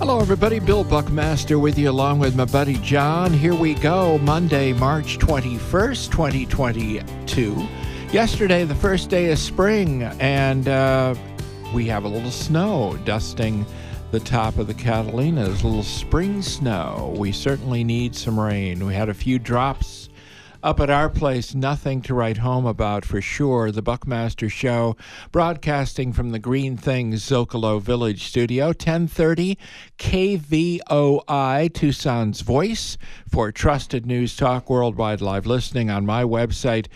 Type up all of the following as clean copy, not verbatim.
Hello, everybody. Bill Buckmaster with you, along with my buddy John. Here we go, Monday, March 21st, 2022. Yesterday, the first day of spring, and we have a little snow dusting the top of the Catalinas, a little spring snow. We certainly need some rain. We had a few drops up at our place, nothing to write home about for sure. The Buckmaster Show, broadcasting from the Green Things Zocalo Village studio, 1030 KVOI, Tucson's voice for trusted news talk worldwide live listening on my website,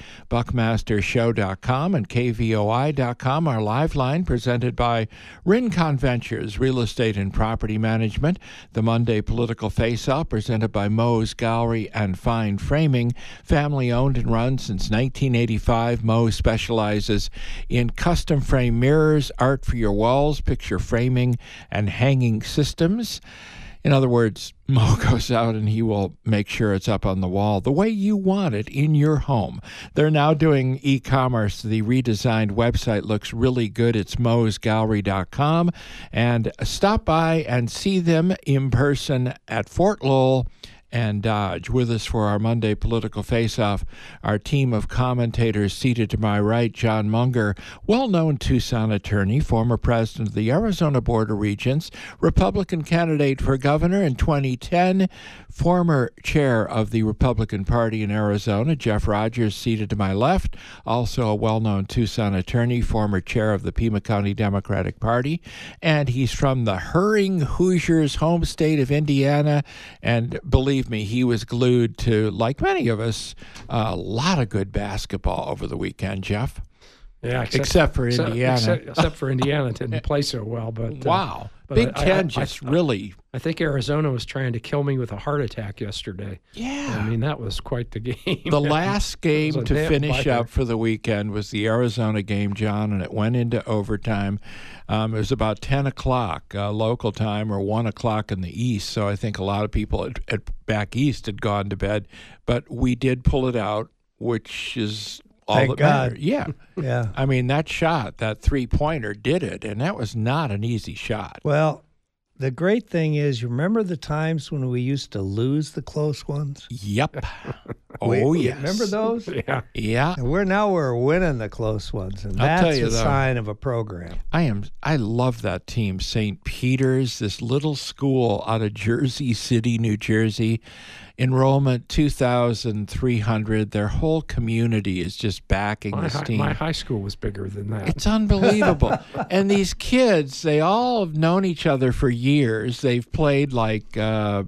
buckmastershow.com and kvoi.com. Our live line presented by Rincon Ventures, Real Estate and Property Management. The Monday Political Face-Off presented by Moe's Gallery and Fine Framing. Family owned and run since 1985. Moe specializes in custom frame mirrors, art for your walls, picture framing, and hanging systems. In other words, Moe goes out and he will make sure it's up on the wall the way you want it in your home. They're now doing e-commerce. The redesigned website looks really good. It's moesgallery.com. And stop by and see them in person at Fort Lowell and Dodge. With us for our Monday Political Face-Off, our team of commentators seated to my right, John Munger, well-known Tucson attorney, former president of the Arizona Board of Regents, Republican candidate for governor in 2010, former chair of the Republican Party in Arizona. Jeff Rogers, seated to my left, also a well-known Tucson attorney, former chair of the Pima County Democratic Party, and he's from the Herring Hoosiers home state of Indiana, and believe me, he was glued to, like many of us, a lot of good basketball over the weekend, Jeff. Yeah, except for Indiana. Except for Indiana, didn't play so well. But wow, but Big Ten really. I think Arizona was trying to kill me with a heart attack yesterday. Yeah, I mean that was quite the game. The last game to finish up for the weekend was the Arizona game, John, and it went into overtime. It was about 10 o'clock local time, or 1 o'clock in the east. So I think a lot of people back east had gone to bed, but we did pull it out, which is all Thank that God. mattered. Yeah. Yeah. I mean, that shot, that three-pointer did it, and that was not an easy shot. Well, the great thing is, you remember the times when we used to lose the close ones? Yep. Oh, yes. Remember those? Yeah. Yeah. And we're winning the close ones, and I'll tell that's you, a though, sign of a program. I love that team, St. Peter's, this little school out of Jersey City, New Jersey. Enrollment 2,300. Their whole community is just backing this team. My high school was bigger than that. It's unbelievable. And these kids, they all have known each other for years. They've played out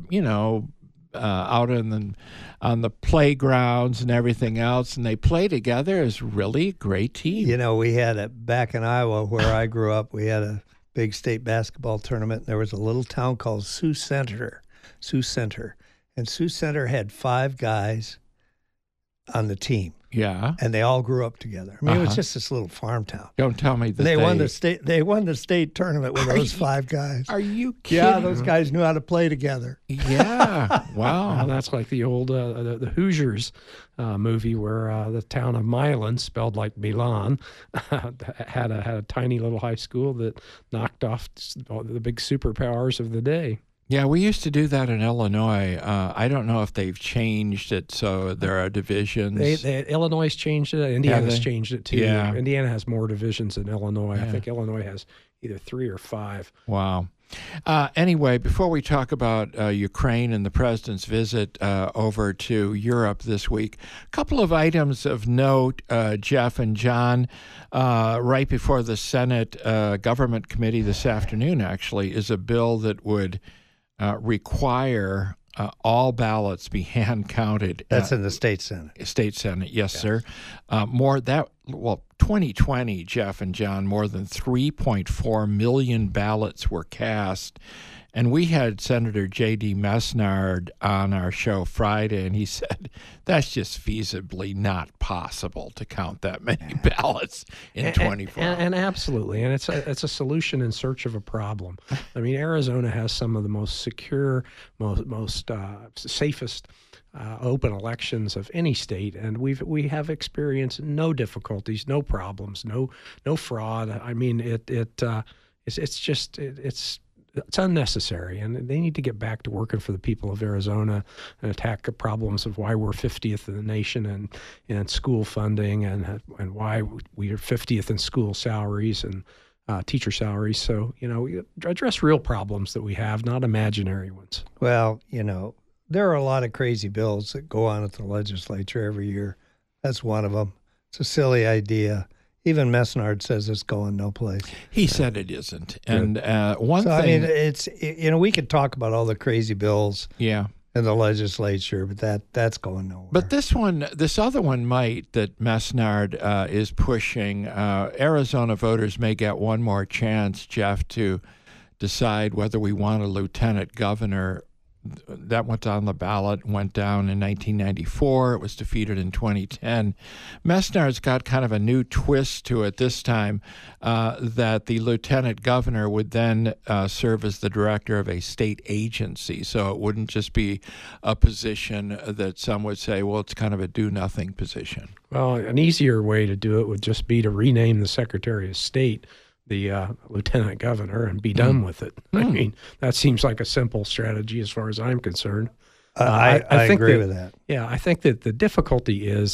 on the playgrounds and everything else, and they play together as really a great team. You know, we had back in Iowa, where I grew up, we had a big state basketball tournament. There was a little town called Sioux Center. And Sioux Center had 5 guys on the team. Yeah. And they all grew up together. I mean, it was just this little farm town. Don't tell me that they won the state tournament with those 5 guys. Are you kidding? Yeah, those guys knew how to play together. Yeah. Wow. Well, that's like the old the Hoosiers movie where the town of Milan, spelled like Milan, had a tiny little high school that knocked off the big superpowers of the day. Yeah, we used to do that in Illinois. I don't know if they've changed it so there are divisions. Illinois has changed it. Indiana's changed it too. Yeah. Indiana has more divisions than Illinois. Yeah. I think Illinois has either 3 or 5. Wow. Anyway, before we talk about Ukraine and the president's visit over to Europe this week, a couple of items of note, Jeff and John. Right before the Senate Government Committee this afternoon, actually, is a bill that would require all ballots be hand counted. That's in the state Senate. State Senate, yes, sir. 2020, Jeff and John, more than 3.4 million ballots were cast. And we had Senator J.D. Mesnard on our show Friday, and he said that's just feasibly not possible to count that many ballots in 24 hours. And absolutely, and it's a solution in search of a problem. I mean, Arizona has some of the most secure, most safest open elections of any state, and we have experienced no difficulties, no problems, no fraud. I mean, it's it's unnecessary, and they need to get back to working for the people of Arizona and attack the problems of why we're 50th in the nation in school funding and why we are 50th in school salaries and teacher salaries. So, we address real problems that we have, not imaginary ones. Well, there are a lot of crazy bills that go on at the legislature every year. That's one of them. It's a silly idea. Even Mesnard says it's going no place. He said it isn't. And one thing... I mean, it's, we could talk about all the crazy bills in the legislature, but that's going nowhere. But this other one might, that Mesnard is pushing. Arizona voters may get one more chance, Jeff, to decide whether we want a lieutenant governor. That went on the ballot, went down in 1994. It was defeated in 2010. Mesnard's got kind of a new twist to it this time, that the lieutenant governor would then serve as the director of a state agency. So it wouldn't just be a position that some would say, well, it's kind of a do-nothing position. Well, an easier way to do it would just be to rename the Secretary of State the lieutenant governor and be done with it. I mean, that seems like a simple strategy as far as I'm concerned. I agree with that. Yeah, I think that the difficulty is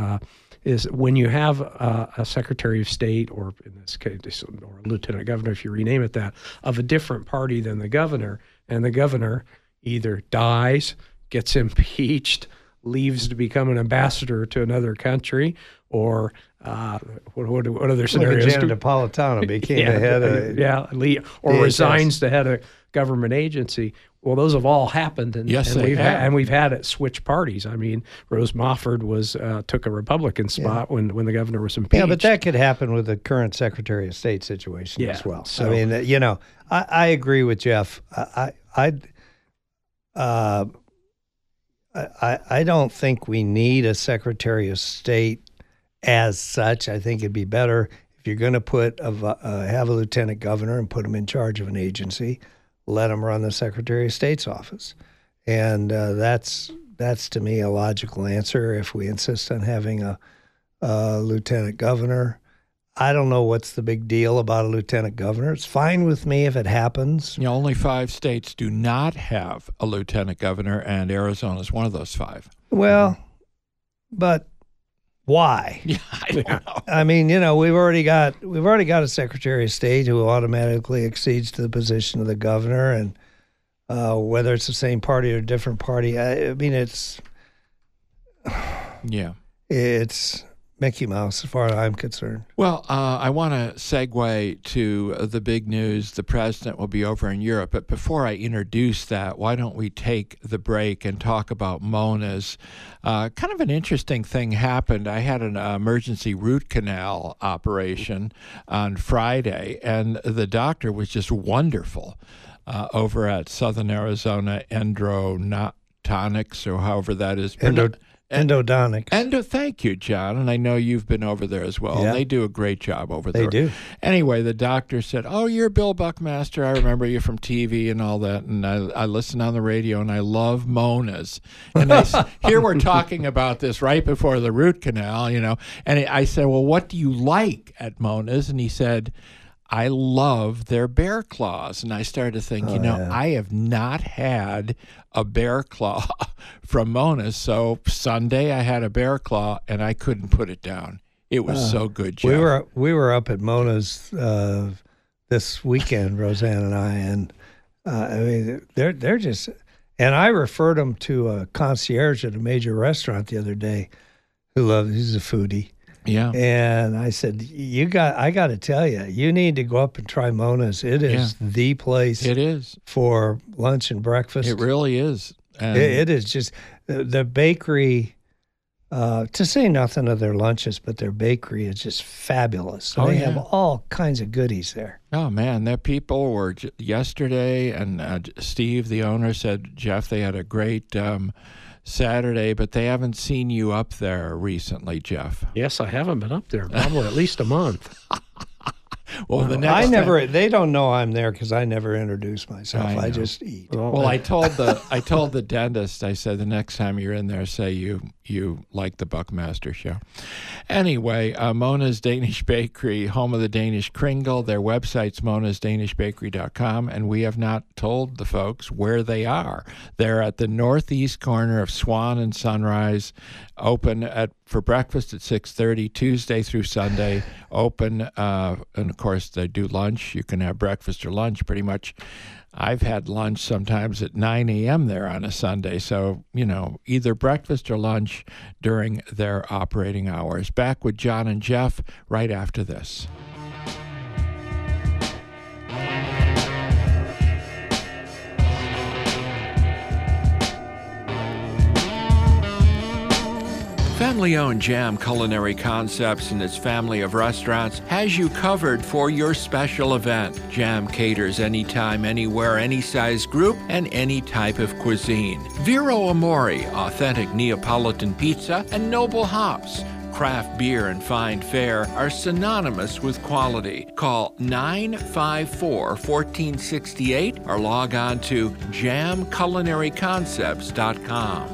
when you have a Secretary of State, or in this case, or a lieutenant governor, if you rename it that, of a different party than the governor, and the governor either dies, gets impeached, leaves to become an ambassador to another country, or what other scenarios? Like Janet Napolitano became the head of resigns the head of government agency. Well, those have all happened, and we've had it switch parties. I mean, Rose Mofford took a Republican spot when the governor was impeached. Yeah, but that could happen with the current Secretary of State situation as well. So, I mean, I agree with Jeff. I don't think we need a Secretary of State as such. I think it'd be better if you're going to have a lieutenant governor and put him in charge of an agency, let him run the Secretary of State's office. And that's to me a logical answer if we insist on having a lieutenant governor. I don't know what's the big deal about a lieutenant governor. It's fine with me if it happens. Only 5 states do not have a lieutenant governor, and Arizona is one of those 5. Well, but why? Yeah, I don't know. I mean, we've already got a Secretary of State who automatically accedes to the position of the governor, and whether it's the same party or a different party, I mean, it's Mickey Mouse as far as I'm concerned. Well, I want to segue to the big news. The president will be over in Europe. But before I introduce that, why don't we take the break and talk about Mona's? Kind of an interesting thing happened. I had an emergency root canal operation on Friday, and the doctor was just wonderful over at Southern Arizona Endodontics, or however that is. Endodontics. Thank you, John. And I know you've been over there as well. Yeah. They do a great job over there. They do. Anyway, the doctor said, "Oh, you're Bill Buckmaster. I remember you from TV and all that." And I listen on the radio, and I love Mona's. And here we're talking about this right before the root canal, And I said, "Well, what do you like at Mona's?" And he said, "I love their bear claws." And I started to think, I have not had a bear claw from Mona's. So Sunday I had a bear claw, and I couldn't put it down. It was so good, Jeff. We were up at Mona's this weekend, Roseanne and I, and I mean, they're just. And I referred them to a concierge at a major restaurant the other day, he's a foodie. Yeah. And I said, I got to tell you, you need to go up and try Mona's. It is the place. It is. For lunch and breakfast. It really is. It is just the bakery, to say nothing of their lunches, but their bakery is just fabulous. They have all kinds of goodies there. Oh, man, their people were yesterday, and Steve, the owner, said, Jeff, they had a great Saturday, but they haven't seen you up there recently, Jeff. Yes, I haven't been up there, probably at least a month. Well, the next they don't know I'm there because I never introduce myself. I just eat. Well, I told the dentist, I said, the next time you're in there, say you like the Buckmaster Show. Anyway, Mona's Danish Bakery, home of the Danish Kringle. Their website's monasdanishbakery.com, and we have not told the folks where they are. They're at the northeast corner of Swan and Sunrise, open for breakfast at 6:30, Tuesday through Sunday, open, and of course they do lunch. You can have breakfast or lunch pretty much. I've had lunch sometimes at 9 a.m. there on a Sunday. So, either breakfast or lunch during their operating hours. Back with John and Jeff right after this. Family-owned Jam Culinary Concepts and its family of restaurants has you covered for your special event. Jam caters anytime, anywhere, any size group, and any type of cuisine. Vero Amore, authentic Neapolitan pizza, and Noble Hops. Craft beer and fine fare are synonymous with quality. Call 954-1468 or log on to jamculinaryconcepts.com.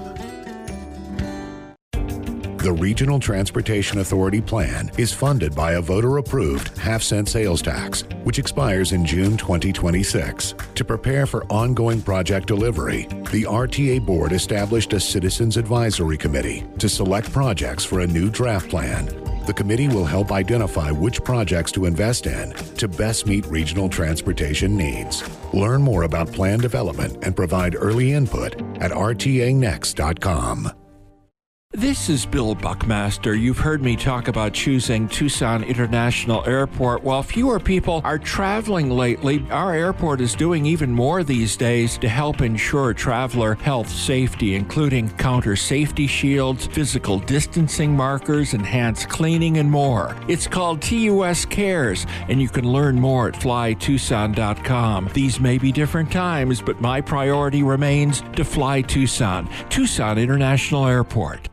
The Regional Transportation Authority plan is funded by a voter-approved half-cent sales tax, which expires in June 2026. To prepare for ongoing project delivery, the RTA Board established a Citizens Advisory Committee to select projects for a new draft plan. The committee will help identify which projects to invest in to best meet regional transportation needs. Learn more about plan development and provide early input at rtanext.com. This is Bill Buckmaster. You've heard me talk about choosing Tucson International Airport. While fewer people are traveling lately, our airport is doing even more these days to help ensure traveler health safety, including counter safety shields, physical distancing markers, enhanced cleaning, and more. It's called TUS Cares, and you can learn more at flytucson.com. These may be different times, but my priority remains to fly Tucson. Tucson International Airport.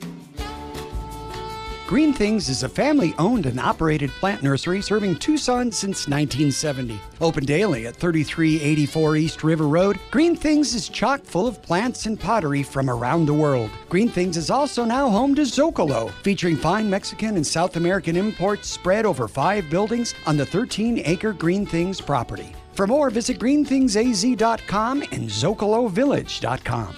Green Things is a family-owned and operated plant nursery serving Tucson since 1970. Open daily at 3384 East River Road, Green Things is chock full of plants and pottery from around the world. Green Things is also now home to Zocalo, featuring fine Mexican and South American imports spread over 5 buildings on the 13-acre Green Things property. For more, visit greenthingsaz.com and zocalovillage.com.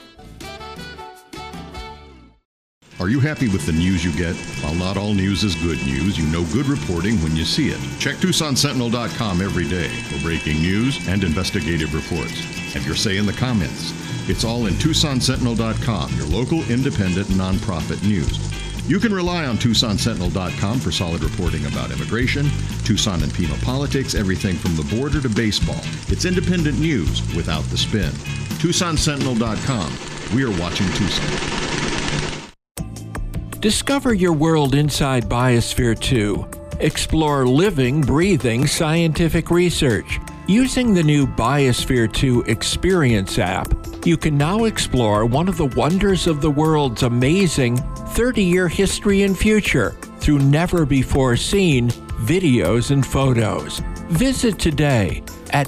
Are you happy with the news you get? While not all news is good news, you know good reporting when you see it. Check TucsonSentinel.com every day for breaking news and investigative reports. Have your say in the comments. It's all in TucsonSentinel.com, your local independent nonprofit news. You can rely on TucsonSentinel.com for solid reporting about immigration, Tucson and Pima politics, everything from the border to baseball. It's independent news without the spin. TucsonSentinel.com. We are watching Tucson. Discover your world inside Biosphere 2. Explore living, breathing scientific research. Using the new Biosphere 2 Experience app, you can now explore one of the wonders of the world's amazing 30-year history and future through never-before-seen videos and photos. Visit today at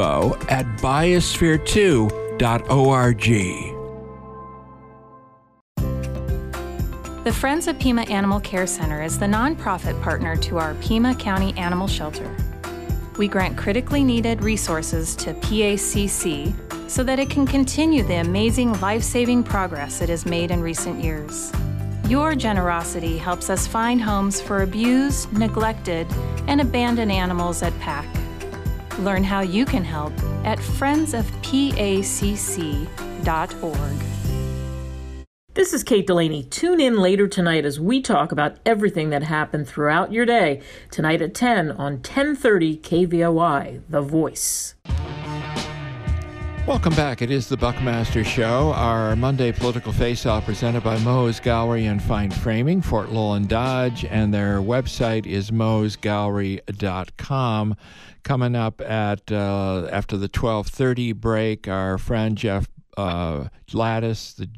info@biosphere2.org. The Friends of Pima Animal Care Center is the nonprofit partner to our Pima County Animal Shelter. We grant critically needed resources to PACC so that it can continue the amazing life-saving progress it has made in recent years. Your generosity helps us find homes for abused, neglected, and abandoned animals at PAC. Learn how you can help at friendsofpacc.org. This is Kate Delaney. Tune in later tonight as we talk about everything that happened throughout your day. Tonight at 10 on 1030 KVOI, The Voice. Welcome back. It is the Buckmaster Show, our Monday political face-off presented by Moe's Gallery and Fine Framing, Fort Lowland Dodge, and their website is moesgallery.com. Coming up at after the 12:30 break, our friend Jeff Lattis, the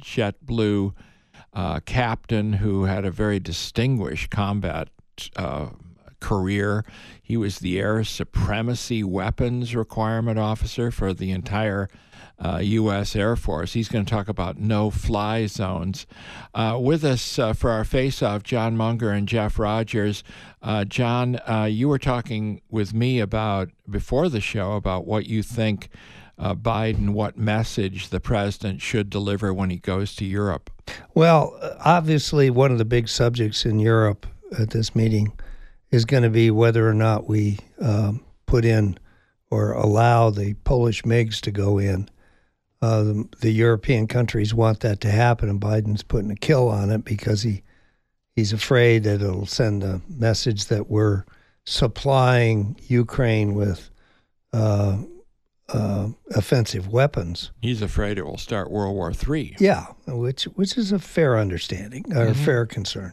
JetBlue captain who had a very distinguished combat career. He was the air supremacy weapons requirement officer for the entire U.S. Air Force. He's going to talk about no-fly zones. With us for our face-off, John Munger and Jeff Rogers. John, you were talking with me about, before the show, about what you think Biden, what message the president should deliver when he goes to Europe. Well, obviously, one of the big subjects in Europe at this meeting is going to be whether or not we put in or allow the Polish MiGs to go in. The European countries want that to happen, and Biden's putting a kill on it because he's afraid that it'll send a message that we're supplying Ukraine with offensive weapons. He's afraid it will start World War III. Yeah, which is a fair understanding, or a fair concern.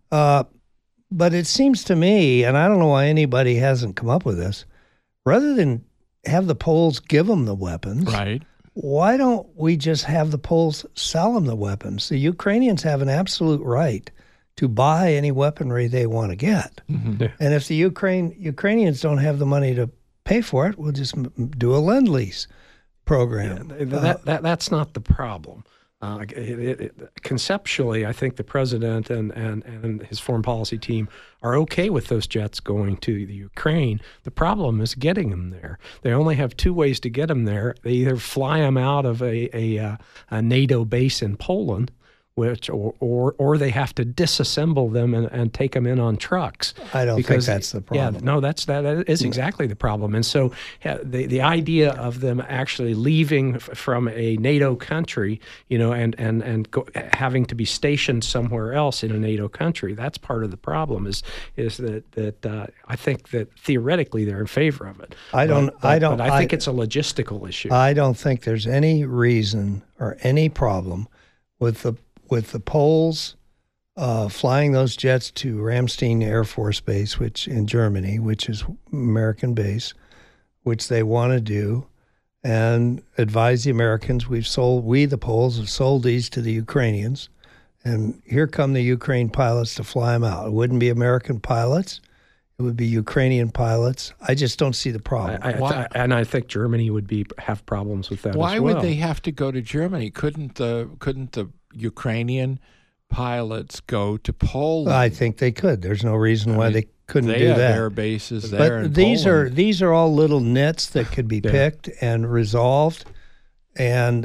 But it seems to me, and I don't know why anybody hasn't come up with this, rather than have the Poles give them the weapons, right? Why don't we just have the Poles sell them the weapons? The Ukrainians have an absolute right to buy any weaponry they want to get. And if the Ukrainians don't have the money to pay for it, we'll just do a Lend-Lease program. That's not the problem. Conceptually, I think the president and his foreign policy team are okay with those jets going to the Ukraine. The problem is getting them there. They only have two ways to get them there. They either fly them out of a NATO base in Poland, or they have to disassemble them and take them in on trucks. I don't think that's the problem. Yeah, no, that is exactly the problem. And so the idea of them actually leaving from a NATO country, and having to be stationed somewhere else in a NATO country, that's part of the problem. Is that I think that theoretically they're in favor of it. I think it's a logistical issue. I don't think there's any reason or any problem with the Poles flying those jets to Ramstein Air Force Base, which in Germany, which is American base, which they want to do, and advise the Americans. The Poles have sold these to the Ukrainians, and here come the Ukraine pilots to fly them out. It wouldn't be American pilots. It would be Ukrainian pilots. I just don't see the problem. I think Germany would have problems with that. Why as well. would they have to go to Germany? Couldn't the Ukrainian pilots go to Poland? I think they could. There's no reason why they couldn't do that. They have air bases there. But these are all little nits that could be picked and resolved, and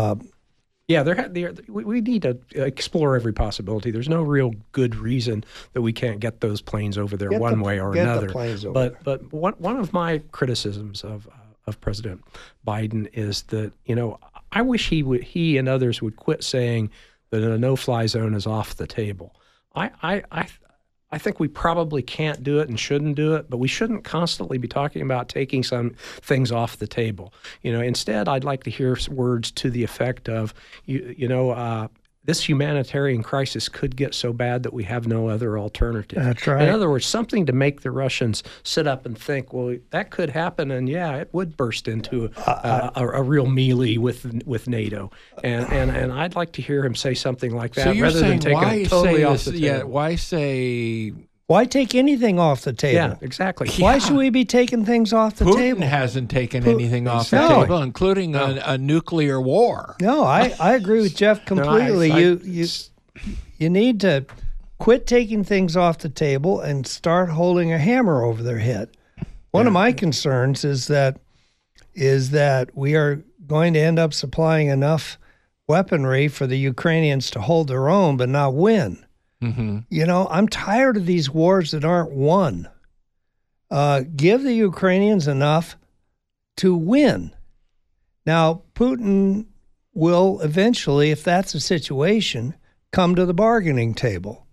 we need to explore every possibility. There's no real good reason that we can't get those planes over there one way or another. But one of my criticisms of President Biden is that I wish he and others would quit saying that a no-fly zone is off the table. I think we probably can't do it and shouldn't do it, but we shouldn't constantly be talking about taking some things off the table. Instead, I'd like to hear words to the effect of, this humanitarian crisis could get so bad that we have no other alternative. That's right. In other words, something to make the Russians sit up and think, well, that could happen, and it would burst into a real melee with NATO. And I'd like to hear him say something like that, so you're rather saying, than taking it totally off the table. Yeah, why say... Why take anything off the table? Yeah, exactly. Why should we be taking things off the table? Putin hasn't taken anything off the table, including a nuclear war. No, I agree with Jeff completely. You need to quit taking things off the table and start holding a hammer over their head. One of my concerns is that we are going to end up supplying enough weaponry for the Ukrainians to hold their own but not win. I'm tired of these wars that aren't won. Give the Ukrainians enough to win. Now, Putin will eventually, if that's the situation, come to the bargaining table.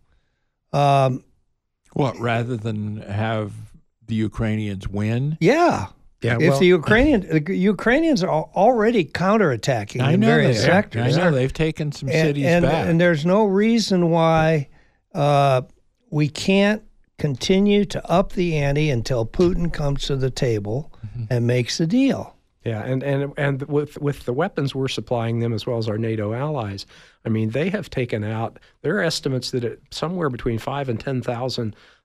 Rather than have the Ukrainians win? Yeah. If the Ukrainians are already counterattacking in various sectors. I know they've taken some cities back. And there's no reason why we can't continue to up the ante until Putin comes to the table and makes a deal. Yeah, and with the weapons we're supplying them as well as our NATO allies, I mean, they have taken out, there are estimates that somewhere between 5,000 and 10,000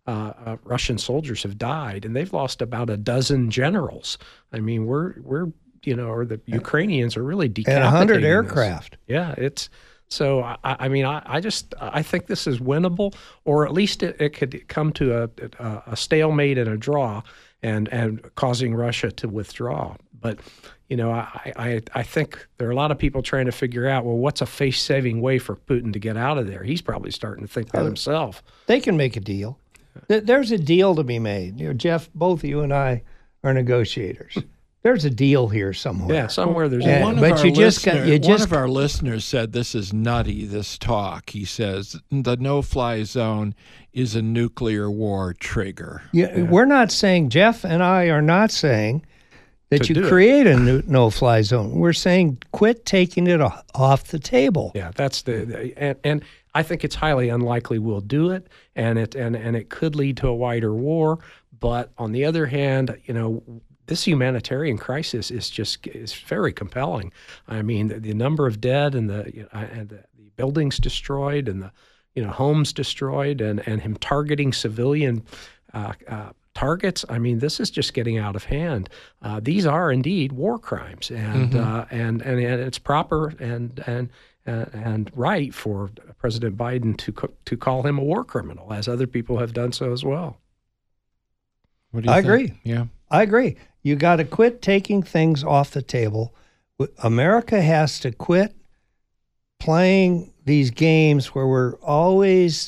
Russian soldiers have died, and they've lost about a dozen generals. I mean, or the Ukrainians are really decapitating and 100 this. aircraft. Yeah, it's so. I think this is winnable, or at least it could come to a stalemate and a draw, and causing Russia to withdraw. But I think there are a lot of people trying to figure out, well, what's a face-saving way for Putin to get out of there? He's probably starting to think that himself. They can make a deal. There's a deal to be made. Jeff, both you and I are negotiators. There's a deal here somewhere. Yeah, somewhere there's Yeah, a One of our listeners said this is nutty, this talk. He says the no-fly zone is a nuclear war trigger. Yeah, we're not saying, Jeff and I are not saying that To you do create a no-fly zone. We're saying quit taking it off the table. Yeah, that's and I think it's highly unlikely we'll do it, and it could lead to a wider war. But on the other hand, this humanitarian crisis is very compelling. I mean, the number of dead and the buildings destroyed and the homes destroyed and him targeting civilian targets. I mean, this is just getting out of hand. These are indeed war crimes, and it's proper and right for President Biden to call him a war criminal, as other people have done so as well. What do you think? Agree. Yeah, I agree. You got to quit taking things off the table. America has to quit playing these games where we're always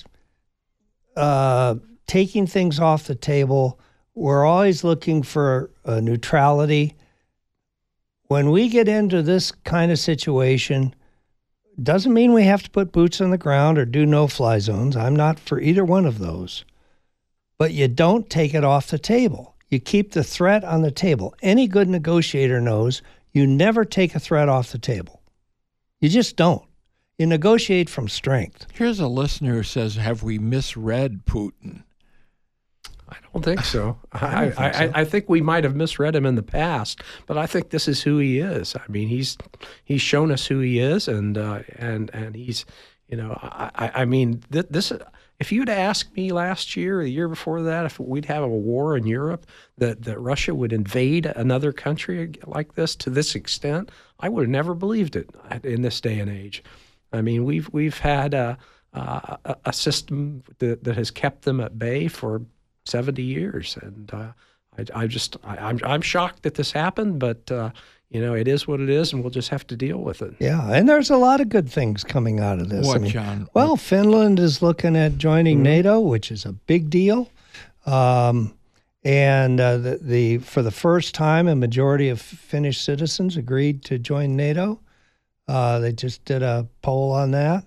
taking things off the table. We're always looking for neutrality. When we get into this kind of situation, doesn't mean we have to put boots on the ground or do no-fly zones. I'm not for either one of those. But you don't take it off the table. You keep the threat on the table. Any good negotiator knows you never take a threat off the table. You just don't. You negotiate from strength. Here's a listener who says, have we misread Putin? I don't think so. I think we might have misread him in the past, but I think this is who he is. I mean, he's shown us who he is, and he's, I mean, this. If you'd asked me last year or the year before that, if we'd have a war in Europe, that Russia would invade another country like this to this extent, I would have never believed it in this day and age. I mean, we've had a system that has kept them at bay for 70 years, and I'm shocked that this happened, but it is what it is, and we'll just have to deal with it. Yeah, and there's a lot of good things coming out of this. What, John? Well, Finland is looking at joining NATO, which is a big deal. And for the first time, a majority of Finnish citizens agreed to join NATO. They just did a poll on that.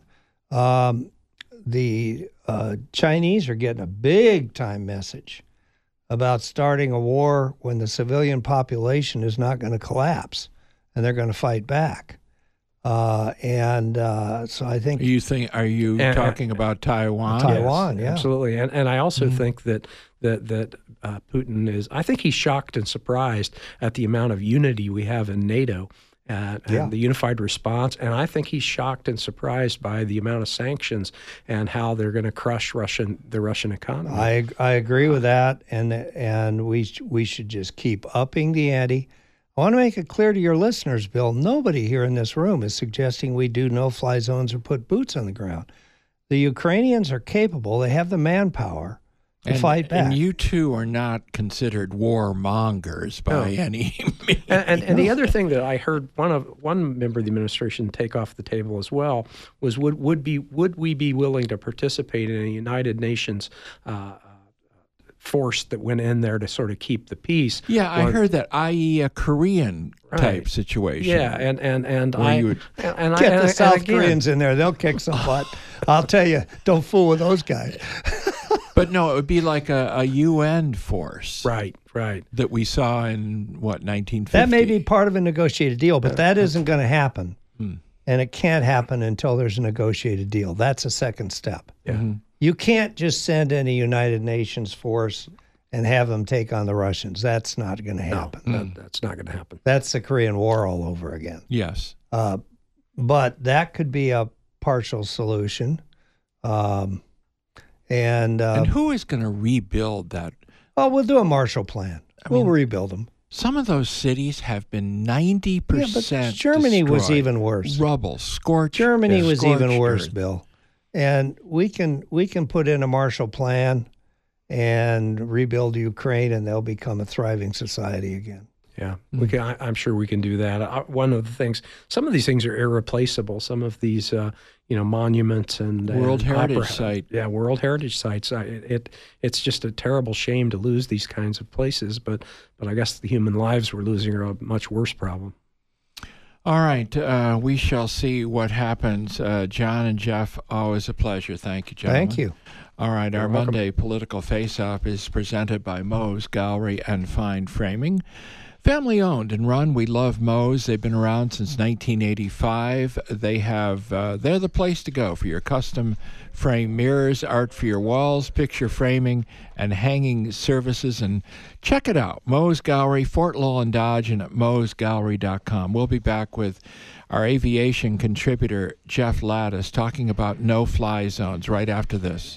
The Chinese are getting a big-time message about starting a war when the civilian population is not going to collapse, and they're going to fight back. So I think Are you talking about Taiwan? Taiwan, yes, yeah, absolutely. And I also think that Putin is. I think he's shocked and surprised at the amount of unity we have in NATO. And the unified response. And I think he's shocked and surprised by the amount of sanctions and how they're going to crush the Russian economy. I agree with that, and we should just keep upping the ante. I want to make it clear to your listeners, Bill, nobody here in this room is suggesting we do no-fly zones or put boots on the ground. The Ukrainians are capable. They have the manpower to fight back. And you two are not considered warmongers by any means. And the other thing that I heard one member of the administration take off the table as well was would we be willing to participate in a United Nations force that went in there to sort of keep the peace? Yeah, I heard that, i.e. a Korean type situation. Yeah, and Get the South Koreans in there; they'll kick some butt. I'll tell you, don't fool with those guys. But no, it would be like a UN force. Right. That we saw in, 1950? That may be part of a negotiated deal, but that isn't going to happen. And it can't happen until there's a negotiated deal. That's a second step. Yeah. Mm-hmm. You can't just send any United Nations force and have them take on the Russians. That's not going to happen. No, that's not going to happen. That's the Korean War all over again. Yes. But that could be a partial solution. And who is going to rebuild that? Oh, we'll do a Marshall Plan. We'll rebuild them. Some of those cities have been 90% but Germany destroyed. was even worse. Rubble, scorched. Germany was scorched even worse, earth. Bill. And we can put in a Marshall Plan and rebuild Ukraine, and they'll become a thriving society again. Yeah, we can. I'm sure we can do that. One of the things, some of these things are irreplaceable. Some of these, monuments and World Heritage opera, Site. Yeah, World Heritage Sites. It's just a terrible shame to lose these kinds of places. But I guess the human lives we're losing are a much worse problem. All right, we shall see what happens. John and Jeff, always a pleasure. Thank you, gentlemen. Thank you. All right, You're our welcome. Monday Political Face-Off is presented by Moe's Gallery and Fine Framing. Family owned and run. We love Moe's. They've been around since 1985. They're the place to go for your custom frame mirrors, art for your walls, picture framing, and hanging services. And check it out. Moe's Gallery, Fort Lowell and Dodge, and at moesgallery.com. We'll be back with our aviation contributor, Jeff Lattis, talking about no-fly zones right after this.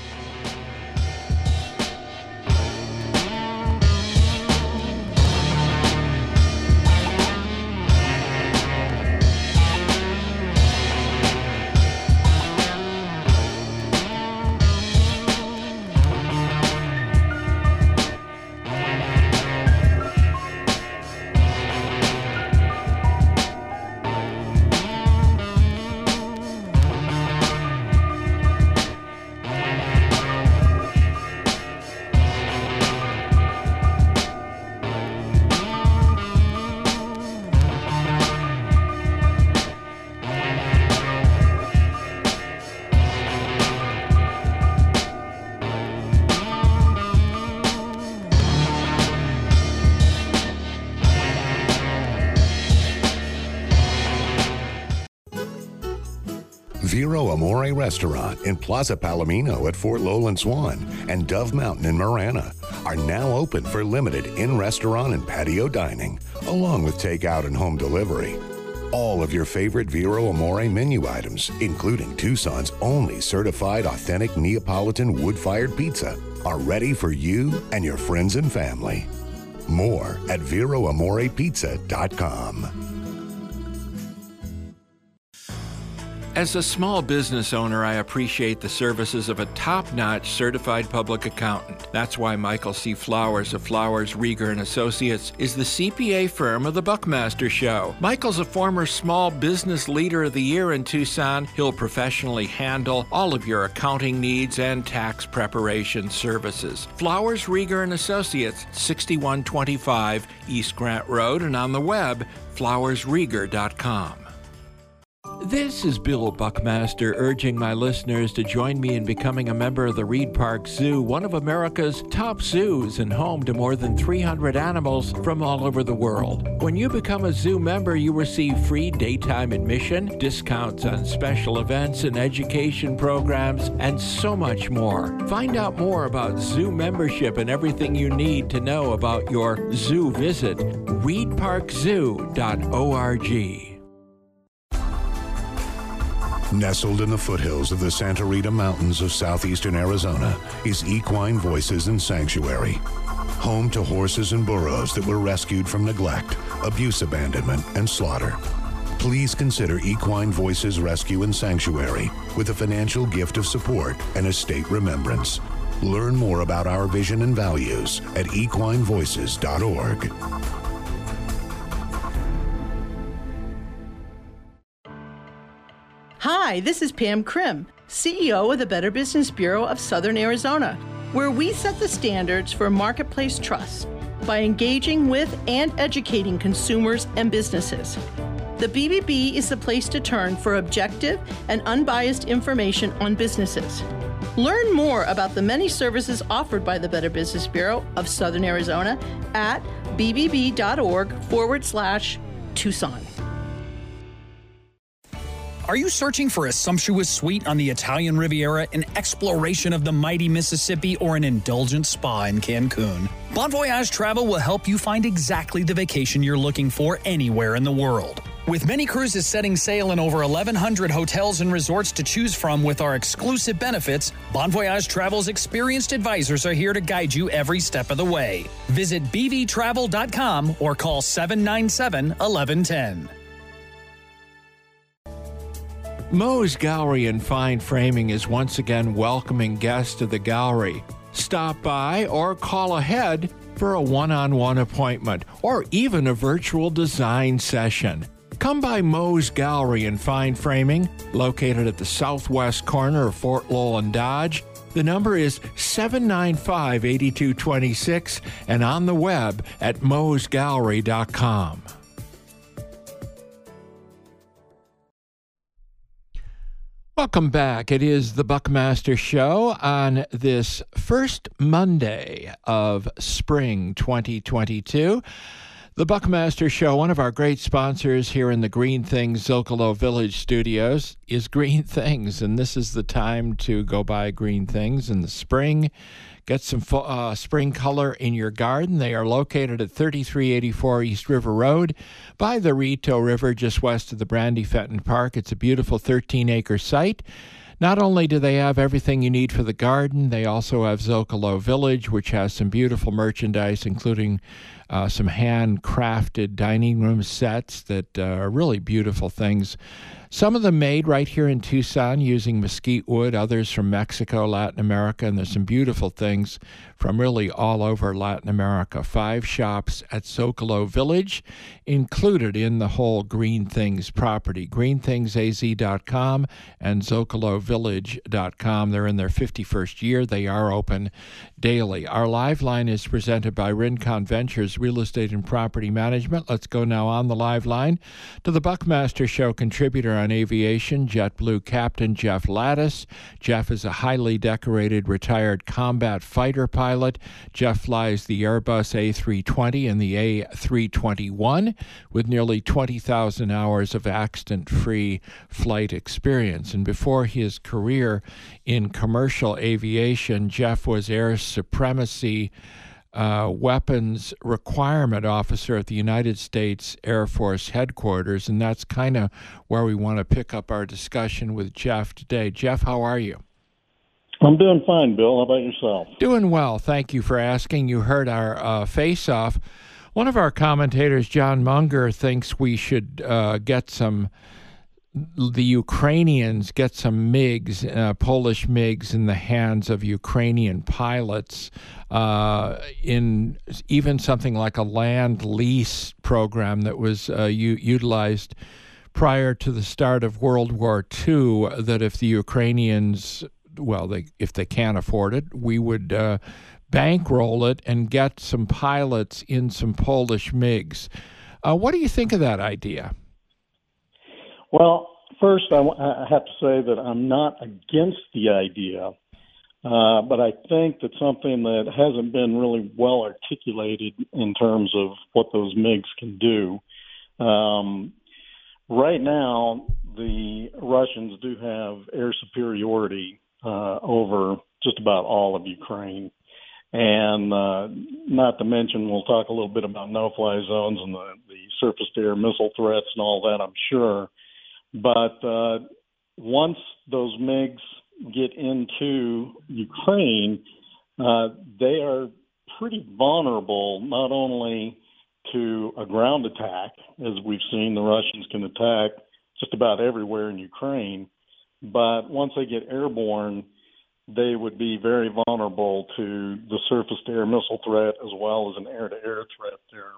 Vero Amore Restaurant in Plaza Palomino at Fort Lowell and Swan and Dove Mountain in Marana are now open for limited in-restaurant and patio dining, along with takeout and home delivery. All of your favorite Vero Amore menu items, including Tucson's only certified authentic Neapolitan wood-fired pizza, are ready for you and your friends and family. More at VeroAmorePizza.com. As a small business owner, I appreciate the services of a top-notch certified public accountant. That's why Michael C. Flowers of Flowers, Rieger & Associates is the CPA firm of the Buckmaster Show. Michael's a former Small Business Leader of the Year in Tucson. He'll professionally handle all of your accounting needs and tax preparation services. Flowers, Rieger & Associates, 6125 East Grant Road, and on the web, flowersrieger.com. This is Bill Buckmaster urging my listeners to join me in becoming a member of the Reed Park Zoo, one of America's top zoos and home to more than 300 animals from all over the world. When you become a zoo member, you receive free daytime admission, discounts on special events and education programs, and so much more. Find out more about zoo membership and everything you need to know about your zoo visit. reedparkzoo.org. Nestled in the foothills of the Santa Rita Mountains of southeastern Arizona is Equine Voices and Sanctuary. Home to horses and burros that were rescued from neglect, abuse, abandonment, and slaughter. Please consider Equine Voices Rescue and Sanctuary with a financial gift of support and estate remembrance. Learn more about our vision and values at equinevoices.org. Hi, this is Pam Krim, CEO of the Better Business Bureau of Southern Arizona, where we set the standards for marketplace trust by engaging with and educating consumers and businesses. The BBB is the place to turn for objective and unbiased information on businesses. Learn more about the many services offered by the Better Business Bureau of Southern Arizona at bbb.org/Tucson. Are you searching for a sumptuous suite on the Italian Riviera, an exploration of the mighty Mississippi, or an indulgent spa in Cancun? Bon Voyage Travel will help you find exactly the vacation you're looking for anywhere in the world. With many cruises setting sail in over 1,100 hotels and resorts to choose from with our exclusive benefits, Bon Voyage Travel's experienced advisors are here to guide you every step of the way. Visit bvtravel.com or call 797-1110. Moe's Gallery and Fine Framing is once again welcoming guests to the gallery. Stop by or call ahead for a one-on-one appointment or even a virtual design session. Come by Moe's Gallery and Fine Framing, located at the southwest corner of Fort Lowell and Dodge. The number is 795-8226 and on the web at moesgallery.com. Welcome back. It is the Buckmaster Show on this first Monday of spring 2022. The Buckmaster Show, one of our great sponsors here in the Green Things Zocalo Village studios, is Green Things, and this is the time to go buy Green Things in the spring. Get some spring color in your garden. They are located at 3384 East River Road by the Rito River, just west of the Brandy Fenton Park. It's a beautiful 13-acre site. Not only do they have everything you need for the garden, they also have Zocalo Village, which has some beautiful merchandise, including some handcrafted dining room sets that are really beautiful things. Some of them made right here in Tucson using mesquite wood, others from Mexico, Latin America, and there's some beautiful things from really all over Latin America. 5 shops at Zocalo Village included in the whole Green Things property. GreenThingsAZ.com and ZocaloVillage.com. They're in their 51st year. They are open daily. Our live line is presented by Rincon Ventures Real Estate and Property Management. Let's go now on the live line to the Buckmaster Show contributor on aviation, JetBlue Captain Jeff Lattis. Jeff is a highly decorated retired combat fighter pilot. Jeff flies the Airbus A320 and the A321 with nearly 20,000 hours of accident-free flight experience. And before his career in commercial aviation, Jeff was Air Supremacy weapons requirement officer at the United States Air Force headquarters, and that's kind of where we want to pick up our discussion with Jeff today. Jeff, how are you? I'm doing fine, Bill. How about yourself? Doing well. Thank you for asking. You heard our face-off. One of our commentators, John Munger, thinks we should get the Ukrainians get some MiGs, Polish MiGs, in the hands of Ukrainian pilots in even something like a land lease program that was utilized prior to the start of World War II, that if the Ukrainians, if they can't afford it, we would bankroll it and get some pilots in some Polish MiGs. What do you think of that idea? Well, first, I have to say that I'm not against the idea, but I think that something that hasn't been really well articulated in terms of what those MiGs can do. Right now, the Russians do have air superiority over just about all of Ukraine. And not to mention, we'll talk a little bit about no-fly zones and the surface-to-air missile threats and all that, I'm sure. But once those MiGs get into Ukraine, they are pretty vulnerable not only to a ground attack, as we've seen the Russians can attack just about everywhere in Ukraine, but once they get airborne, they would be very vulnerable to the surface-to-air missile threat as well as an air-to-air threat there.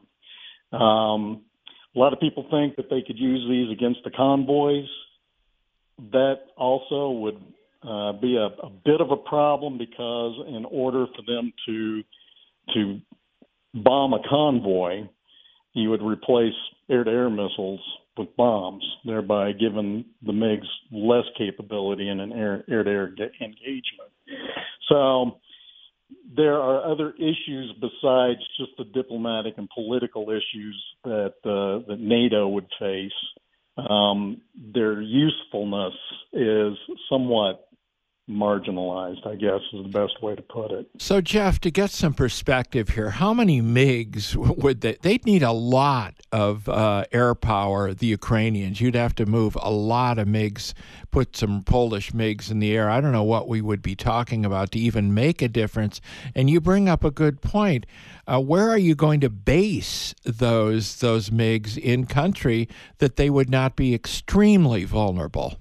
A lot of people think that they could use these against the convoys. That also would be a bit of a problem because in order for them to bomb a convoy, you would replace air-to-air missiles with bombs, thereby giving the MiGs less capability in an air-to-air engagement. So there are other issues besides just the diplomatic and political issues that NATO would face. Their usefulness is somewhat marginalized, I guess is the best way to put it. So, Jeff, to get some perspective here, how many MiGs would they'd need a lot of air power, the Ukrainians. You'd have to move a lot of MiGs, put some Polish MiGs in the air. I don't know what we would be talking about to even make a difference. And you bring up a good point. Where are you going to base those MiGs in country that they would not be extremely vulnerable?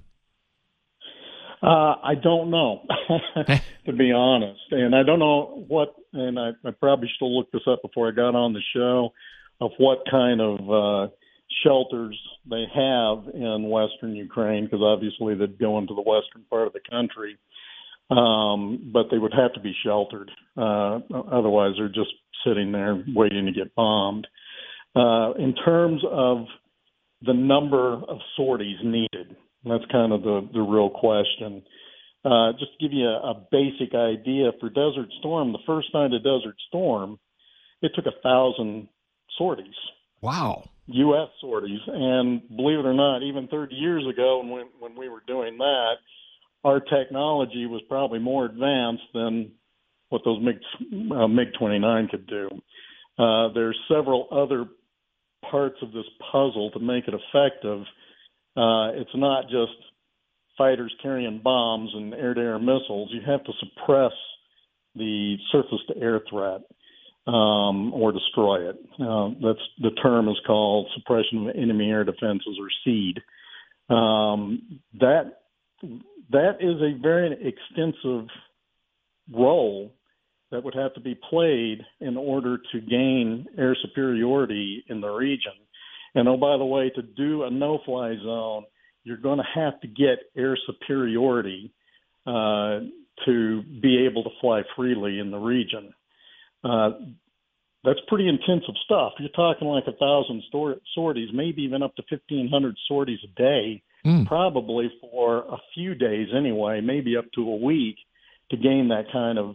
I don't know, to be honest. And I don't know and I probably should have looked this up before I got on the show, of what kind of shelters they have in Western Ukraine, because obviously they'd go into the western part of the country. But they would have to be sheltered. Otherwise, they're just sitting there waiting to get bombed. In terms of the number of sorties needed, that's kind of the real question. Just to give you a basic idea, for Desert Storm, the first night of Desert Storm, it took 1,000 sorties. Wow. U.S. sorties. And believe it or not, even 30 years ago when we were doing that, our technology was probably more advanced than what those MiG-29 could do. There's several other parts of this puzzle to make it effective. It's not just fighters carrying bombs and air-to-air missiles. You have to suppress the surface-to-air threat or destroy it. That's the term is called suppression of enemy air defenses, or SEAD. That is a very extensive role that would have to be played in order to gain air superiority in the region. And oh, by the way, to do a no-fly zone, you're going to have to get air superiority to be able to fly freely in the region. That's pretty intensive stuff. You're talking like 1,000 sorties, maybe even up to 1,500 sorties a day, probably for a few days anyway, maybe up to a week, to gain that kind of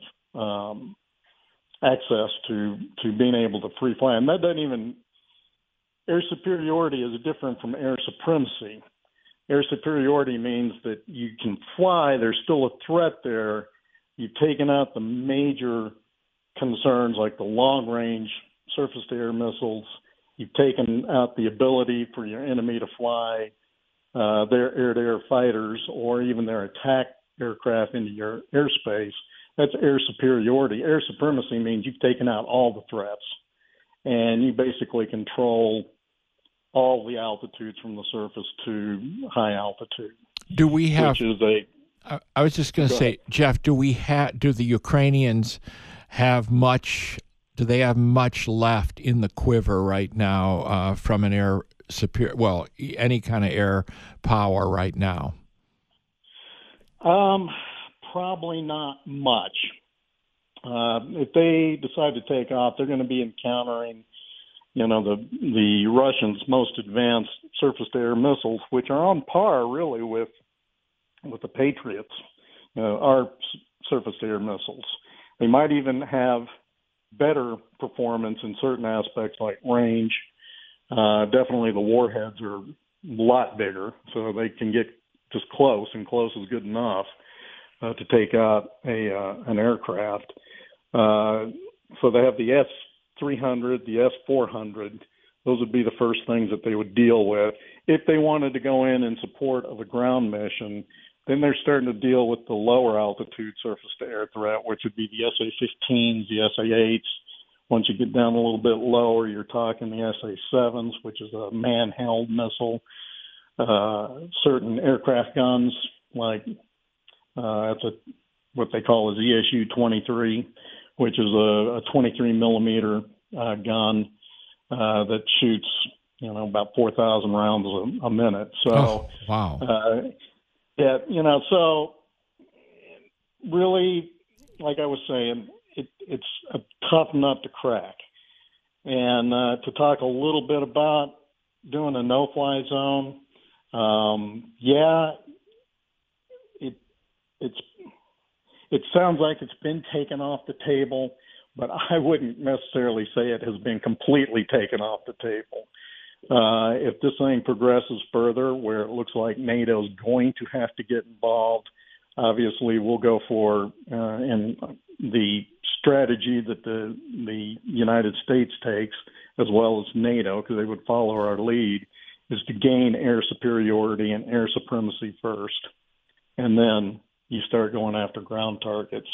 access to being able to free fly. And that doesn't even – air superiority is different from air supremacy. Air superiority means that you can fly. There's still a threat there. You've taken out the major concerns like the long-range surface-to-air missiles. You've taken out the ability for your enemy to fly their air-to-air fighters or even their attack aircraft into your airspace. That's air superiority. Air supremacy means you've taken out all the threats, and you basically control all the altitudes from the surface to high altitude. Do we have? Which is I was just going to say, Jeff, do the Ukrainians have much? Do they have much left in the quiver right now from an air superior? Well, any kind of air power right now. Probably not much. If they decide to take off, they're going to be encountering, the Russians' most advanced surface-to-air missiles, which are on par really with the Patriots, our surface-to-air missiles. They might even have better performance in certain aspects like range. Definitely the warheads are a lot bigger, so they can get just close, and close is good enough to take out an aircraft. So they have the S-300, the S-400. Those would be the first things that they would deal with. If they wanted to go in support of a ground mission, then they're starting to deal with the lower altitude surface-to-air threat, which would be the SA-15s, the SA-8s. Once you get down a little bit lower, you're talking the SA-7s, which is a man-held missile. Certain aircraft guns, like what they call a ZSU-23, which is a 23-millimeter gun that shoots, about 4,000 rounds a minute. So, wow. Yeah, so really, like I was saying, it's a tough nut to crack. And to talk a little bit about doing a no-fly zone, it sounds like it's been taken off the table, but I wouldn't necessarily say it has been completely taken off the table. If this thing progresses further, where it looks like NATO is going to have to get involved, obviously we'll go for, and the strategy that the United States takes, as well as NATO, because they would follow our lead, is to gain air superiority and air supremacy first, and then you start going after ground targets.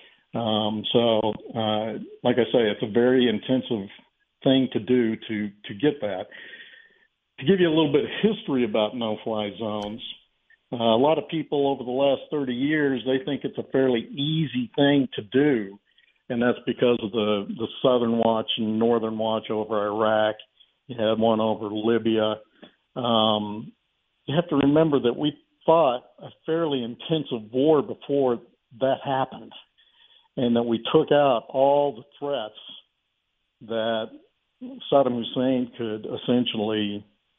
Like I say, it's a very intensive thing to do to get that. To give you a little bit of history about no-fly zones, a lot of people over the last 30 years, they think it's a fairly easy thing to do, and that's because of the Southern Watch and Northern Watch over Iraq. You had one over Libya. You have to remember that we fought a fairly intensive war before that happened, and that we took out all the threats that Saddam Hussein could essentially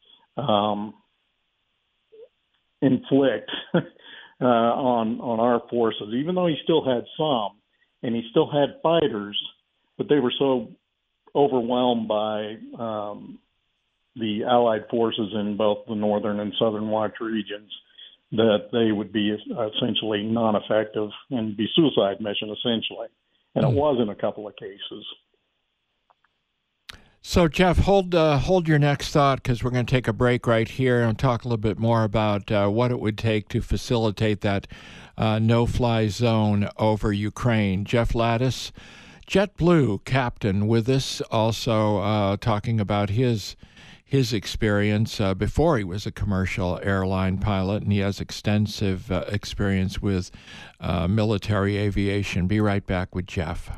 inflict on our forces, even though he still had some, and he still had fighters, but they were so overwhelmed by the Allied forces in both the Northern and Southern Watch regions that they would be essentially non-effective and be suicide mission, essentially. And it was in a couple of cases. So, Jeff, hold your next thought, because we're going to take a break right here and talk a little bit more about what it would take to facilitate that no-fly zone over Ukraine. Jeff Lattis, JetBlue captain, with us, also talking about his experience before he was a commercial airline pilot, and he has extensive experience with military aviation. Be right back with Jeff.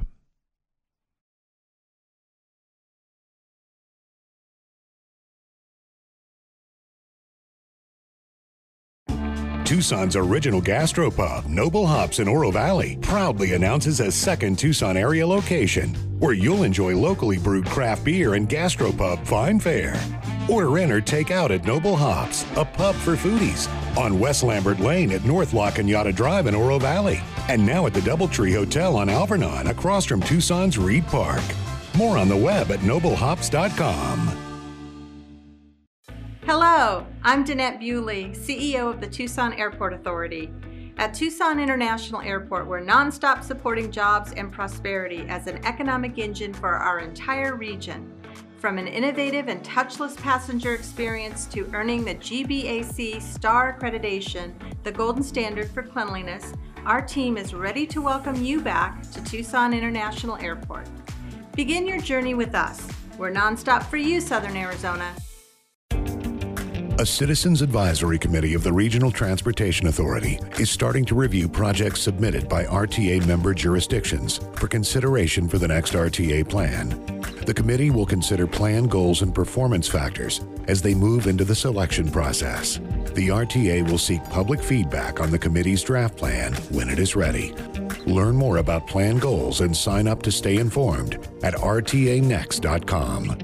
Tucson's original gastropub, Noble Hops in Oro Valley, proudly announces a second Tucson area location where you'll enjoy locally brewed craft beer and gastropub fine fare. Order in or take out at Noble Hops, a pub for foodies, on West Lambert Lane at North La Cañada Drive in Oro Valley, and now at the Doubletree Hotel on Alvernon across from Tucson's Reed Park. More on the web at noblehops.com. Hello, I'm Danette Bewley, CEO of the Tucson Airport Authority. At Tucson International Airport, we're nonstop supporting jobs and prosperity as an economic engine for our entire region. From an innovative and touchless passenger experience to earning the GBAC Star Accreditation, the golden standard for cleanliness, our team is ready to welcome you back to Tucson International Airport. Begin your journey with us. We're nonstop for you, Southern Arizona. A Citizens Advisory Committee of the Regional Transportation Authority is starting to review projects submitted by RTA member jurisdictions for consideration for the next RTA plan. The committee will consider plan goals and performance factors as they move into the selection process. The RTA will seek public feedback on the committee's draft plan when it is ready. Learn more about plan goals and sign up to stay informed at rtanext.com.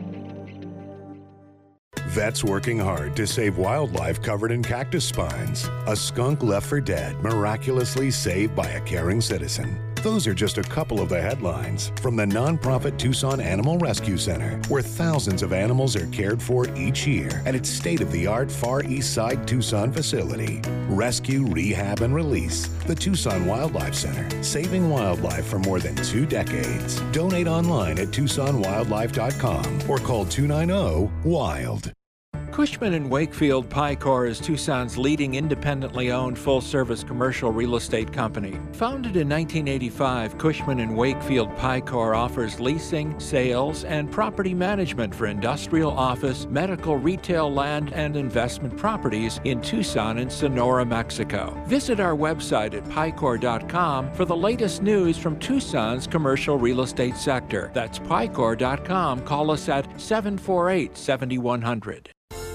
Vets working hard to save wildlife covered in cactus spines. A skunk left for dead, miraculously saved by a caring citizen. Those are just a couple of the headlines from the nonprofit Tucson Animal Rescue Center, where thousands of animals are cared for each year at its state-of-the-art Far East Side Tucson facility. Rescue, rehab, and release. The Tucson Wildlife Center, saving wildlife for more than 2 decades. Donate online at TucsonWildlife.com or call 290-WILD. Cushman & Wakefield Picor is Tucson's leading independently owned full-service commercial real estate company. Founded in 1985, Cushman & Wakefield Picor offers leasing, sales, and property management for industrial, office, medical, retail, land, and investment properties in Tucson and Sonora, Mexico. Visit our website at picor.com for the latest news from Tucson's commercial real estate sector. That's picor.com. Call us at 748-7100.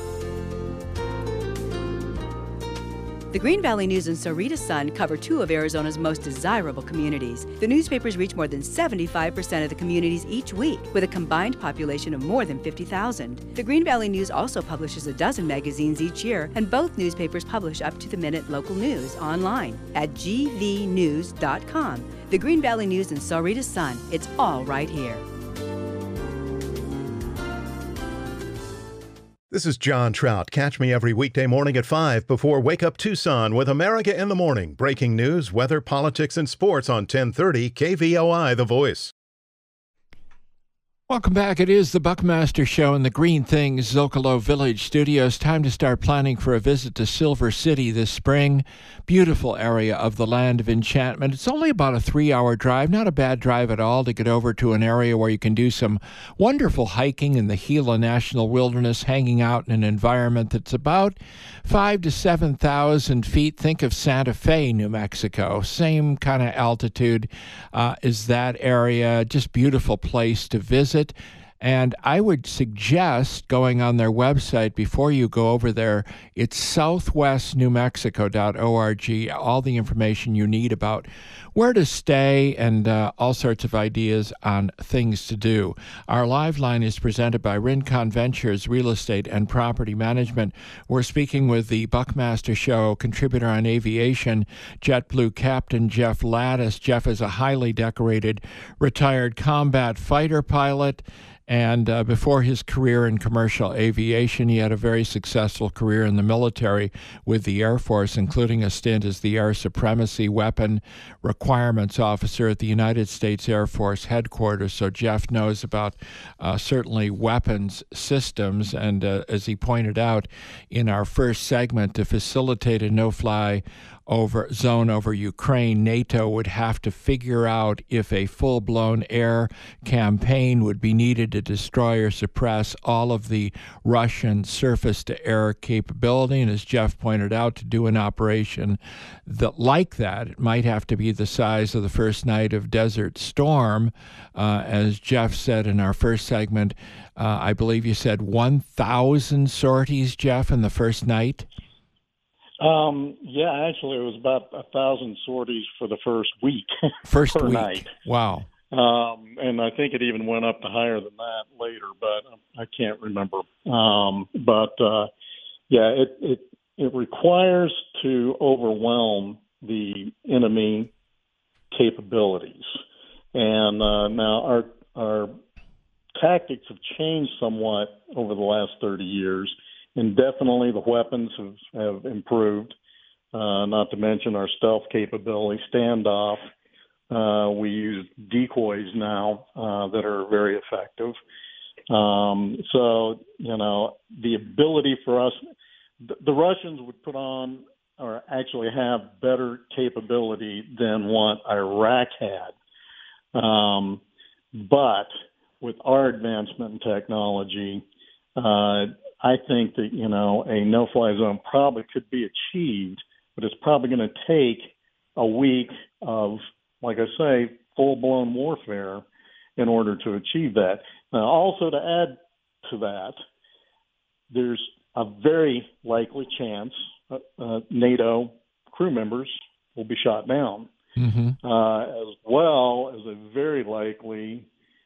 The Green Valley News and Sahuarita Sun cover 2 of Arizona's most desirable communities. The newspapers reach more than 75% of the communities each week, with a combined population of more than 50,000. The Green Valley News also publishes a dozen magazines each year, and both newspapers publish up-to-the-minute local news online at gvnews.com. The Green Valley News and Sahuarita Sun, it's all right here. This is John Trout. Catch me every weekday morning at 5 before Wake Up Tucson with America in the Morning. Breaking news, weather, politics, and sports on 1030 KVOI, The Voice. Welcome back. It is the Buckmaster Show in the Green Things Zocalo Village studios. Time to start planning for a visit to Silver City this spring. Beautiful area of the Land of Enchantment. It's only about a 3-hour drive, not a bad drive at all, to get over to an area where you can do some wonderful hiking in the Gila National Wilderness, hanging out in an environment that's about 5,000 to 7,000 feet. Think of Santa Fe, New Mexico. Same kind of altitude as that area. Just beautiful place to visit. And I would suggest going on their website before you go over there. It's southwestnewmexico.org. All the information you need about where to stay and all sorts of ideas on things to do. Our live line is presented by Rincon Ventures Real Estate and Property Management. We're speaking with the Buckmaster Show contributor on aviation, JetBlue Captain Jeff Lattis. Jeff is a highly decorated retired combat fighter pilot. And before his career in commercial aviation, he had a very successful career in the military with the Air Force, including a stint as the Air Supremacy Weapon Requirements Officer at the United States Air Force Headquarters. So Jeff knows about certainly weapons systems. And as he pointed out in our first segment, to facilitate a no-fly zone over Ukraine, NATO would have to figure out if a full-blown air campaign would be needed to destroy or suppress all of the Russian surface-to-air capability. And as Jeff pointed out, to do an operation like that, it might have to be the size of the first night of Desert Storm. As Jeff said in our first segment, I believe you said 1,000 sorties, Jeff, in the first night? Yeah, actually, it was about 1,000 sorties for the first week. First per week. Night. Wow. And I think it even went up to higher than that later, but I can't remember. Yeah, it requires to overwhelm the enemy capabilities. And now our tactics have changed somewhat over the last 30 years. And definitely the weapons have improved, not to mention our stealth capability, standoff. We use decoys now that are very effective. So, the ability for us, the Russians would put on or actually have better capability than what Iraq had. But with our advancement in technology, I think that, a no-fly zone probably could be achieved, but it's probably going to take a week of, like I say, full-blown warfare in order to achieve that. Now, also to add to that, there's a very likely chance NATO crew members will be shot down, as well as a very likely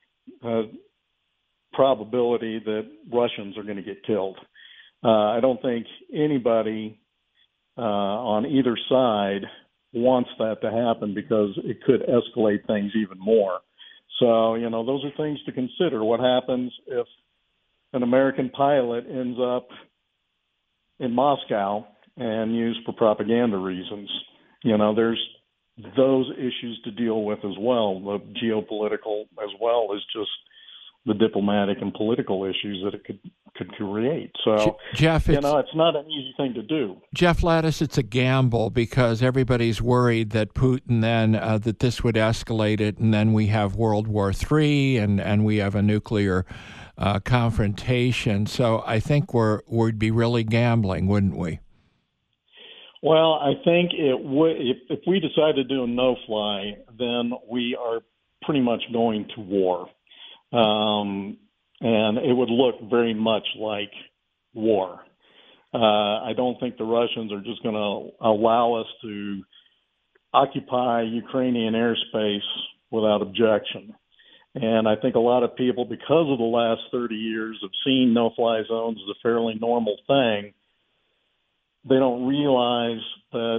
probability that Russians are going to get killed. I don't think anybody on either side wants that to happen because it could escalate things even more. So, those are things to consider. What happens if an American pilot ends up in Moscow and used for propaganda reasons? There's those issues to deal with as well, the geopolitical as well as just the diplomatic and political issues that it could create. So, Jeff, it's not an easy thing to do. Jeff Lattis, it's a gamble because everybody's worried that Putin then, that this would escalate it, and then we have World War III and we have a nuclear confrontation. So I think we'd be really gambling, wouldn't we? Well, I think it would. If we decide to do a no-fly, then we are pretty much going to war. And it would look very much like war. I don't think the Russians are just going to allow us to occupy Ukrainian airspace without objection. And I think a lot of people, because of the last 30 years of seeing no-fly zones as a fairly normal thing, they don't realize that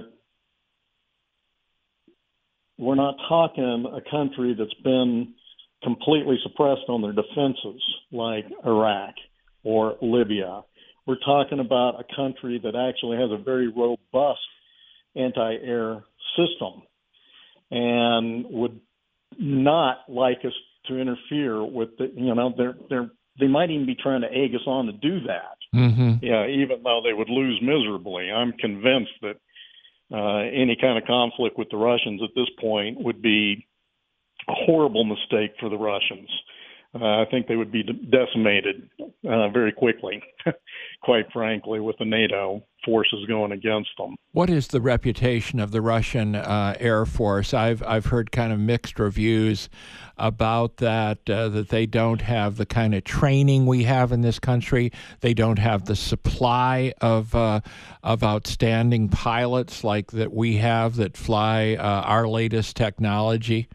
we're not talking a country that's been completely suppressed on their defenses like Iraq or Libya we're talking about a country that actually has a very robust anti-air system and would not like us to interfere with they might even be trying to egg us on to do that. Mm-hmm. Yeah, even though they would lose miserably. I'm convinced that any kind of conflict with the Russians at this point would be a horrible mistake for the Russians. I think they would be decimated very quickly, quite frankly, with the NATO forces going against them. What is the reputation of the Russian Air Force? I've heard kind of mixed reviews about that, that they don't have the kind of training we have in this country. They don't have the supply of outstanding pilots like that we have that fly our latest technology.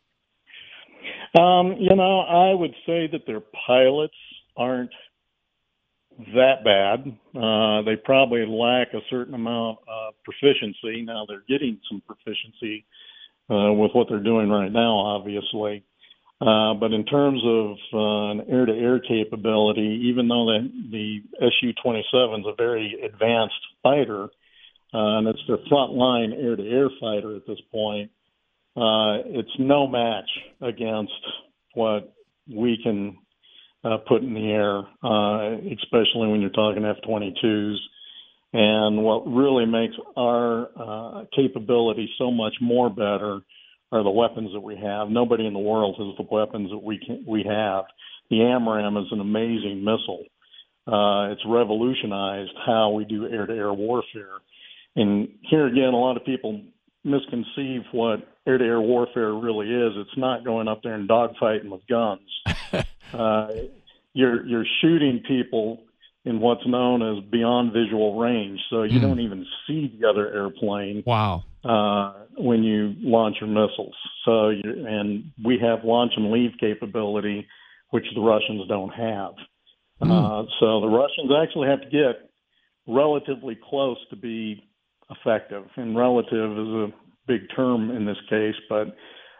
I would say that their pilots aren't that bad. They probably lack a certain amount of proficiency. Now they're getting some proficiency with what they're doing right now, obviously. But in terms of an air-to-air capability, even though the Su-27 is a very advanced fighter, and it's their frontline air-to-air fighter at this point, it's no match against what we can put in the air, especially when you're talking F-22s. And what really makes our capability so much more better are the weapons that we have. Nobody in the world has the weapons that we have. The AMRAAM is an amazing missile. It's revolutionized how we do air-to-air warfare. And here again, a lot of people misconceive what air-to-air warfare really is. It's not going up there and dogfighting with guns. You're shooting people in what's known as beyond visual range, so you don't even see the other airplane. Wow. When you launch your missiles. And we have launch and leave capability, which the Russians don't have. So the Russians actually have to get relatively close to be effective. And relative is a big term in this case, but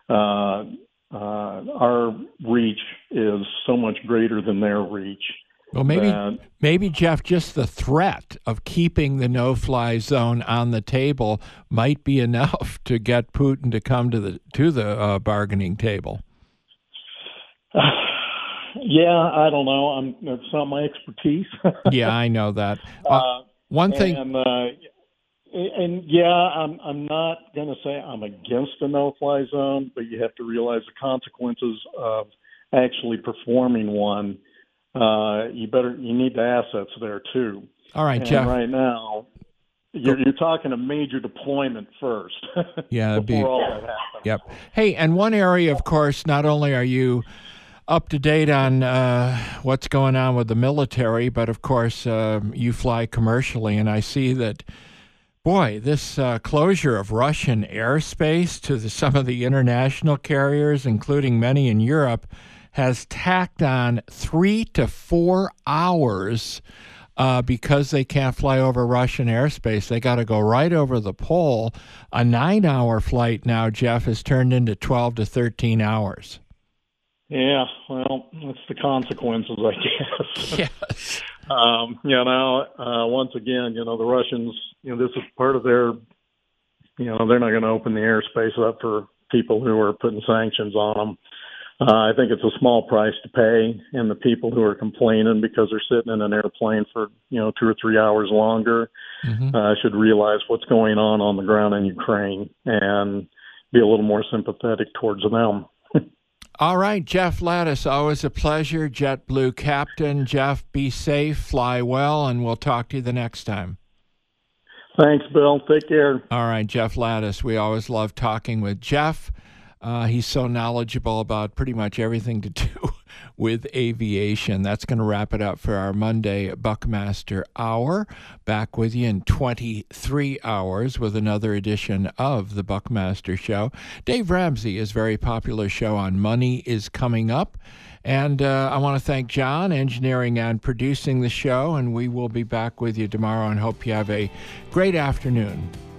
our reach is so much greater than their reach. Well, maybe Jeff, just the threat of keeping the no-fly zone on the table might be enough to get Putin to come to the bargaining table. Yeah, I don't know. It's not my expertise. Yeah, I know that. One thing. And yeah, I'm not going to say I'm against a no-fly zone, but you have to realize the consequences of actually performing one. You need the assets there too. All right, and Jeff. Right now, you're talking a major deployment first. Yeah, before all that happens. Yep. Hey, and one area, of course, not only are you up to date on what's going on with the military, but of course you fly commercially, and I see that. Boy, this closure of Russian airspace to some of the international carriers, including many in Europe, has tacked on 3 to 4 hours because they can't fly over Russian airspace. They got to go right over the pole. A 9-hour flight now, Jeff, has turned into 12 to 13 hours. Yeah, well, that's the consequences, I guess. Yes. Once again, the Russians, this is part of their, they're not going to open the airspace up for people who are putting sanctions on them. I think it's a small price to pay, and the people who are complaining because they're sitting in an airplane for, 2 or 3 hours longer should realize what's going on the ground in Ukraine and be a little more sympathetic towards them. All right, Jeff Lattis, always a pleasure. JetBlue Captain. Jeff, be safe, fly well, and we'll talk to you the next time. Thanks, Bill. Take care. All right, Jeff Lattis. We always love talking with Jeff. He's so knowledgeable about pretty much everything to do with aviation. That's going to wrap it up for our Monday Buckmaster Hour. Back with you in 23 hours with another edition of the Buckmaster Show. Dave Ramsey, his very popular show on money, is coming up. And I want to thank John, engineering and producing the show. And we will be back with you tomorrow and hope you have a great afternoon.